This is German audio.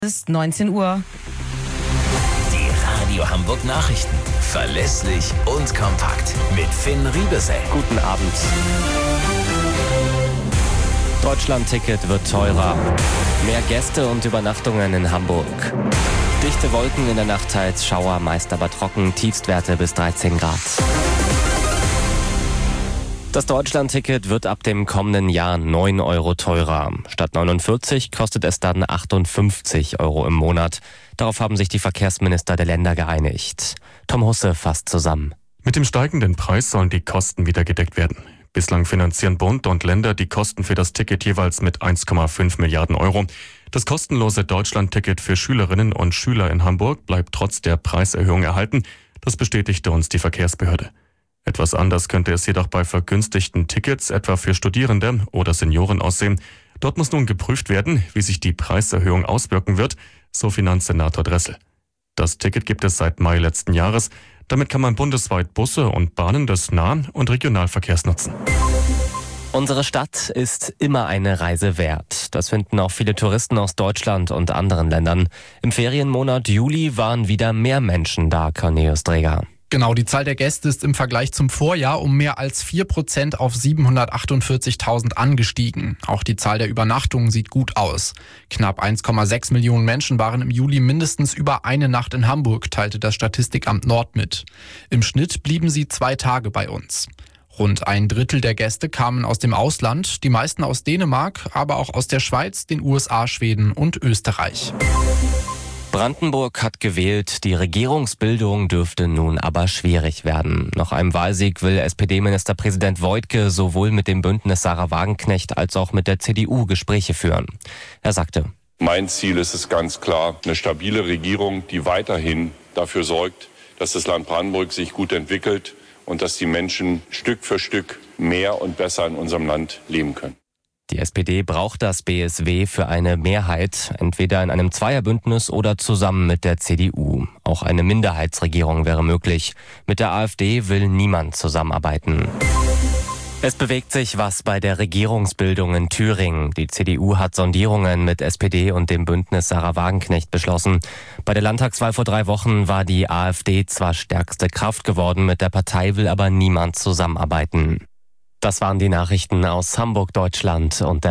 Es ist 19 Uhr. Die Radio Hamburg Nachrichten. Verlässlich und kompakt. Mit Finn Riebesell. Guten Abend. Deutschland-Ticket wird teurer. Mehr Gäste und Übernachtungen in Hamburg. Dichte Wolken in der Nacht, teils Schauer, meist aber trocken, Tiefstwerte bis 13 Grad. Das Deutschland-Ticket wird ab dem kommenden Jahr 9 Euro teurer. Statt 49 kostet es dann 58 Euro im Monat. Darauf haben sich die Verkehrsminister der Länder geeinigt. Tom Husse fasst zusammen. Mit dem steigenden Preis sollen die Kosten wieder gedeckt werden. Bislang finanzieren Bund und Länder die Kosten für das Ticket jeweils mit 1,5 Milliarden Euro. Das kostenlose Deutschland-Ticket für Schülerinnen und Schüler in Hamburg bleibt trotz der Preiserhöhung erhalten. Das bestätigte uns die Verkehrsbehörde. Etwas anders könnte es jedoch bei vergünstigten Tickets, etwa für Studierende oder Senioren, aussehen. Dort muss nun geprüft werden, wie sich die Preiserhöhung auswirken wird, so Finanzsenator Dressel. Das Ticket gibt es seit Mai letzten Jahres. Damit kann man bundesweit Busse und Bahnen des Nah- und Regionalverkehrs nutzen. Unsere Stadt ist immer eine Reise wert. Das finden auch viele Touristen aus Deutschland und anderen Ländern. Im Ferienmonat Juli waren wieder mehr Menschen da, Cornelius Dreger. Genau, die Zahl der Gäste ist im Vergleich zum Vorjahr um mehr als 4% auf 748.000 angestiegen. Auch die Zahl der Übernachtungen sieht gut aus. Knapp 1,6 Millionen Menschen waren im Juli mindestens über eine Nacht in Hamburg, teilte das Statistikamt Nord mit. Im Schnitt blieben sie 2 Tage bei uns. Rund 1/3 der Gäste kamen aus dem Ausland, die meisten aus Dänemark, aber auch aus der Schweiz, den USA, Schweden und Österreich. Brandenburg hat gewählt, die Regierungsbildung dürfte nun aber schwierig werden. Nach einem Wahlsieg will SPD-Ministerpräsident Woidke sowohl mit dem Bündnis Sarah Wagenknecht als auch mit der CDU Gespräche führen. Er sagte: Mein Ziel ist es ganz klar, eine stabile Regierung, die weiterhin dafür sorgt, dass das Land Brandenburg sich gut entwickelt und dass die Menschen Stück für Stück mehr und besser in unserem Land leben können. Die SPD braucht das BSW für eine Mehrheit, entweder in einem Zweierbündnis oder zusammen mit der CDU. Auch eine Minderheitsregierung wäre möglich. Mit der AfD will niemand zusammenarbeiten. Es bewegt sich was bei der Regierungsbildung in Thüringen. Die CDU hat Sondierungen mit SPD und dem Bündnis Sarah Wagenknecht beschlossen. Bei der Landtagswahl vor 3 Wochen war die AfD zwar stärkste Kraft geworden, mit der Partei will aber niemand zusammenarbeiten. Das waren die Nachrichten aus Hamburg, Deutschland und der